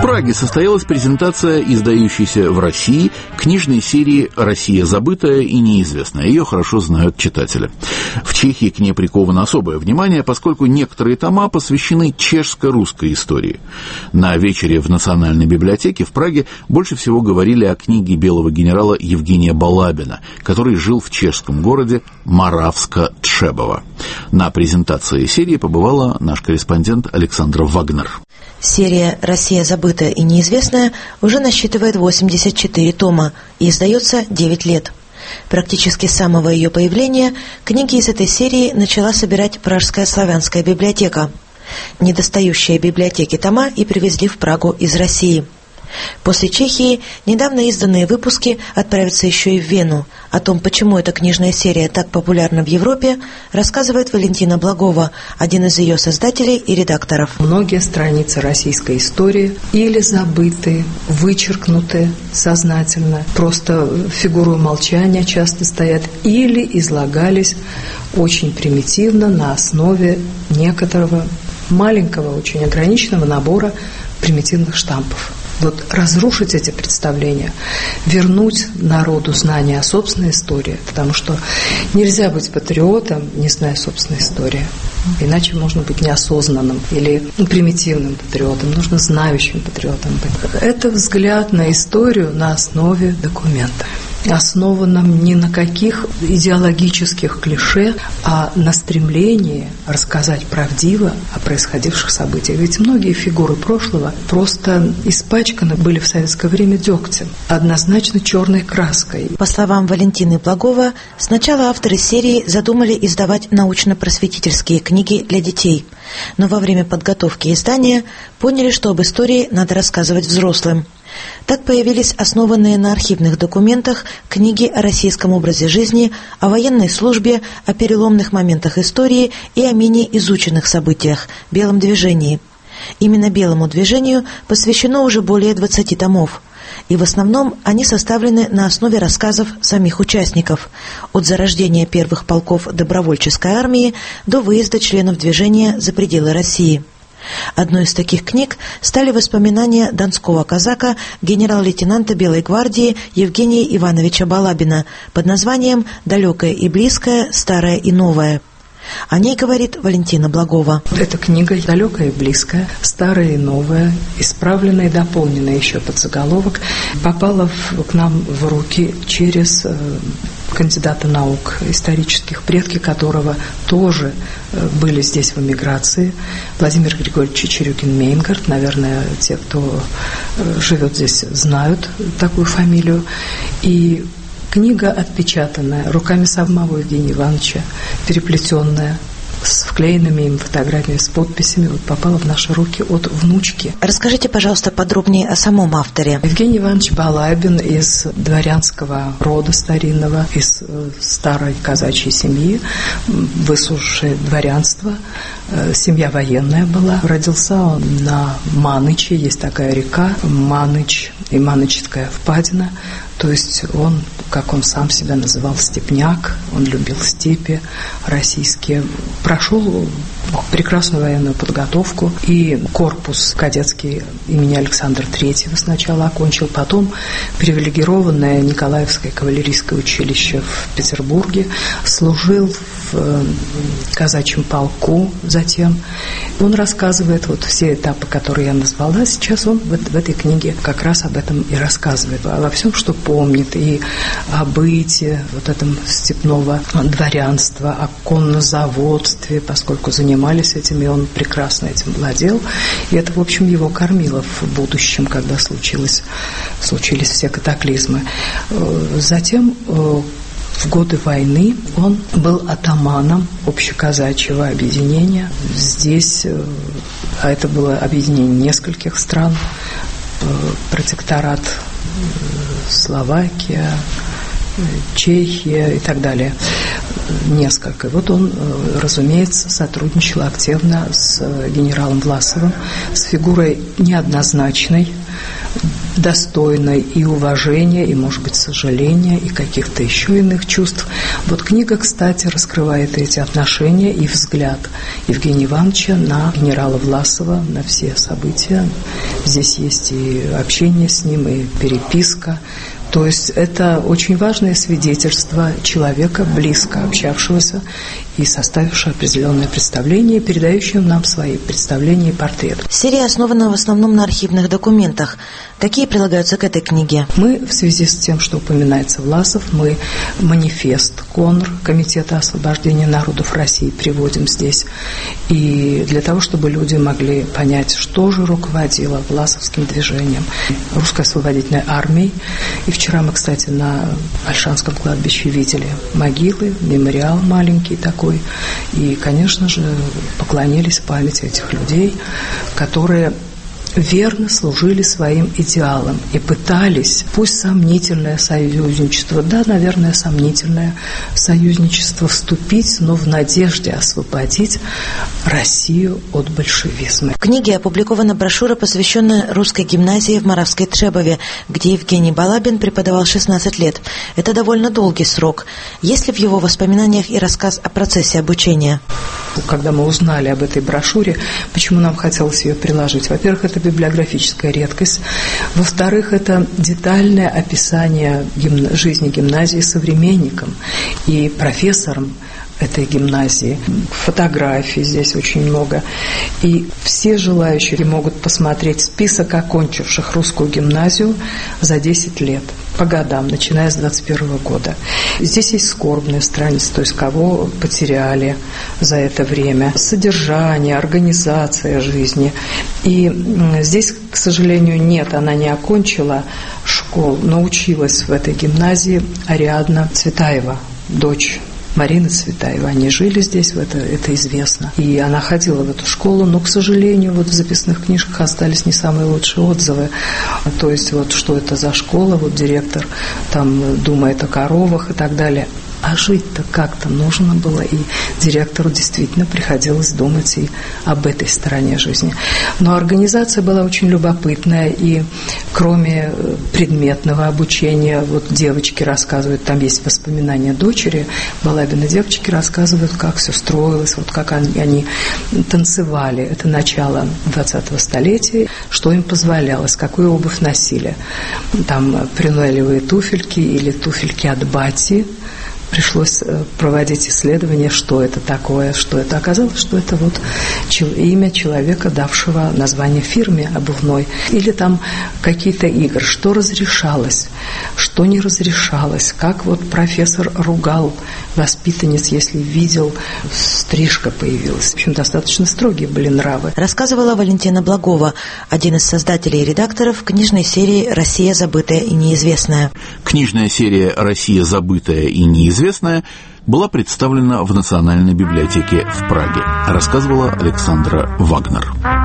Праге состоялась презентация издающейся в России книжной серии «Россия забытая и неизвестная». Ее хорошо знают читатели. В Чехии к ней приковано особое внимание, поскольку некоторые тома посвящены чешско-русской истории. На вечере в Национальной библиотеке в Праге больше всего говорили о книге белого генерала Евгения Балабина, который жил в чешском городе Моравска-Тшебово. На презентации серии побывала наш корреспондент Александра Вагнер. Серия «Россия забытая и неизвестная» уже насчитывает 84 тома и издается 9 лет. Практически с самого ее появления книги из этой серии начала собирать Пражская славянская библиотека. Недостающие библиотеки тома и привезли в Прагу из России. После Чехии недавно изданные выпуски отправятся еще и в Вену. О том, почему эта книжная серия так популярна в Европе, рассказывает Валентина Благова, один из ее создателей и редакторов. Многие страницы российской истории или забыты, вычеркнуты сознательно, просто фигуру молчания часто стоят, или излагались очень примитивно на основе некоторого маленького, очень ограниченного набора примитивных штампов. Вот разрушить эти представления, вернуть народу знания о собственной истории, потому что нельзя быть патриотом, не зная собственной истории. Иначе можно быть неосознанным или примитивным патриотом, нужно знающим патриотом быть. Это взгляд на историю на основе документа, основанном не на каких идеологических клише, а на стремлении рассказать правдиво о происходивших событиях. Ведь многие фигуры прошлого просто испачканы были в советское время дегтем, однозначно черной краской. По словам Валентины Благова, сначала авторы серии задумали издавать научно-просветительские книги для детей, но во время подготовки издания поняли, что об истории надо рассказывать взрослым. Так появились основанные на архивных документах книги о российском образе жизни, о военной службе, о переломных моментах истории и о менее изученных событиях – белом движении. Именно белому движению посвящено уже более 20 томов. И в основном они составлены на основе рассказов самих участников, от зарождения первых полков добровольческой армии до выезда членов движения за пределы России. Одной из таких книг стали воспоминания донского казака генерал-лейтенанта Белой гвардии Евгения Ивановича Балабина под названием «Далекое и близкое, старое и новое». О ней говорит Валентина Благова. Эта книга далекая и близкая, старая и новая, исправленная и дополненная еще под заголовок, попала к нам в руки через кандидата наук исторических, предки которого тоже были здесь в эмиграции. Владимир Григорьевич Чечерюкин-Мейнгард, наверное, те, кто живет здесь, знают такую фамилию. И книга отпечатанная руками самого Евгения Ивановича, переплетенная, с вклеенными им фотографиями, с подписями, вот попала в наши руки от внучки. Расскажите, пожалуйста, подробнее о самом авторе. Евгений Иванович Балабин из дворянского рода старинного, из старой казачьей семьи, выслужившее дворянство. Семья военная была. Родился он на Маныче, есть такая река, Маныч и Манычская впадина. То есть он, как он сам себя называл, степняк, он любил степи российские. Прошел прекрасную военную подготовку и корпус кадетский имени Александра III сначала окончил, потом привилегированное Николаевское кавалерийское училище в Петербурге, служил в казачьем полку затем. Он рассказывает вот все этапы, которые я назвала. Сейчас он в этой книге как раз об этом и рассказывает, обо всем, что помнит, и о быте вот этом степного дворянства, о коннозаводстве, поскольку занимались этим, и он прекрасно этим владел. И это, в общем, его кормило в будущем, когда случились все катаклизмы. Затем в годы войны он был атаманом общеказачьего объединения. Здесь, а это было объединение нескольких стран, протекторат Словакия, Чехия и так далее, несколько. Вот он, разумеется, сотрудничал активно с генералом Власовым, с фигурой неоднозначной, достойной и уважения, и, может быть, сожаления, и каких-то еще иных чувств. Вот книга, кстати, раскрывает эти отношения и взгляд Евгения Ивановича на генерала Власова, на все события. Здесь есть и общение с ним, и переписка. То есть это очень важное свидетельство человека, близко общавшегося и составившего определенное представление, передающего нам свои представления и портреты. Серия основана в основном на архивных документах. Какие прилагаются к этой книге? Мы, в связи с тем, что упоминается Власов, мы манифест КОНР, Комитета освобождения народов России, приводим здесь. И для того, чтобы люди могли понять, что же руководило власовским движением, Русской освободительной армией. И вчера мы, кстати, на Ольшанском кладбище видели могилы, мемориал маленький такой. И, конечно же, поклонились памяти этих людей, которые верно служили своим идеалам и пытались, пусть сомнительное союзничество, да, наверное, сомнительное союзничество вступить, но в надежде освободить Россию от большевизма. В книге опубликована брошюра, посвященная русской гимназии в Моравской Требове, где Евгений Балабин преподавал 16 лет. Это довольно долгий срок. Есть ли в его воспоминаниях и рассказ о процессе обучения? Когда мы узнали об этой брошюре, почему нам хотелось ее приложить? Во-первых, это библиографическая редкость. Во-вторых, это детальное описание жизни гимназии современникам и профессорам этой гимназии. Фотографий здесь очень много. И все желающие могут посмотреть список окончивших русскую гимназию за 10 лет, по годам, начиная с 21 года. Здесь есть скорбная страница, то есть кого потеряли за это время, содержание, организация жизни. И здесь, к сожалению, нет, она не окончила школу, но училась в этой гимназии Ариадна Цветаева, дочь Марины Цветаевой. Они жили здесь, это известно. И она ходила в эту школу, но, к сожалению, вот в записных книжках остались не самые лучшие отзывы. То есть вот что это за школа, вот директор там думает о коровах и так далее. А жить-то как-то нужно было, и директору действительно приходилось думать и об этой стороне жизни. Но организация была очень любопытная, и кроме предметного обучения, вот девочки рассказывают, там есть воспоминания дочери Балабина, девочки рассказывают, как все строилось, вот как они танцевали. Это начало 20-го столетия, что им позволялось, какую обувь носили. Там принелевые туфельки или туфельки от бати. Пришлось проводить исследование, что это такое, что это. Оказалось, что это вот имя человека, давшего название фирме обувной. Или там какие-то игры, что разрешалось, что не разрешалось, как вот профессор ругал воспитанниц, если видел, стрижка появилась. В общем, достаточно строгие были нравы. Рассказывала Валентина Благова, один из создателей и редакторов книжной серии «Россия забытая и неизвестная». Книжная серия «Россия забытая и неизвестная» была представлена в Национальной библиотеке в Праге, рассказывала Александра Вагнер.